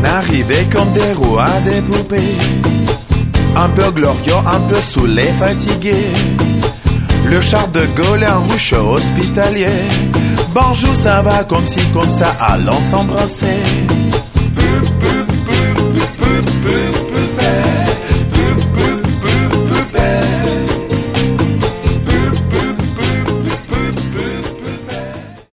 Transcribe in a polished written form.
arrivait comme des rois, des poupées. Un peu glorieux, un peu saoulé, fatigué. Le char de Gaulle en rouge hospitalier. Bonjour, ça va comme ci, comme ça, allons s'embrasser.